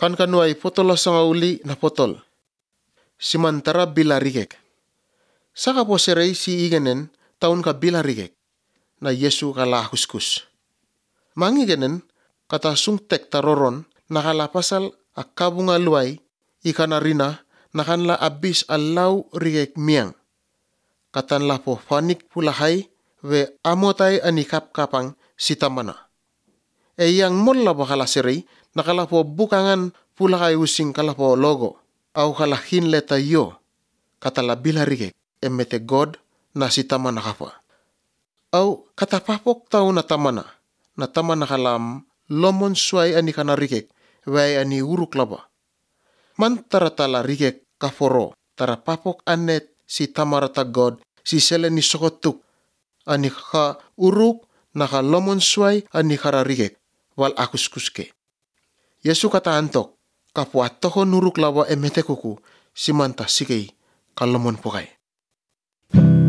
Kan kanuai potolo sanga uli na potol. Simantara bila rigek. Saka po serei si igenen taun ka bila rigek. Na Yesu kala huskus. Mangigenen kata sungtek taroron nakala pasal akabunga luai ikana rina nakanla abis alau rigek miang. Katanla po fanik pulahai ve amotai ani kapkapang sitamana. Yang molla bakala serei nakala po bukangan pulahai using kala po logo. Au kala hinleta yo katala bila rigek emete God na sitamana kapa. Au kata papok tau na tamana kalam lomon suai ani kana rigek vai ani uruk laba. Mantara tala rigek kaforo tara papok anet si tamarata God si seleni sokotuk ani ka uruk naka lomon suai ani kara rigek wal akuskuske. Yesu kata antok kapu atohon uruk laba emete kuku simanta sikei kalomon pokai.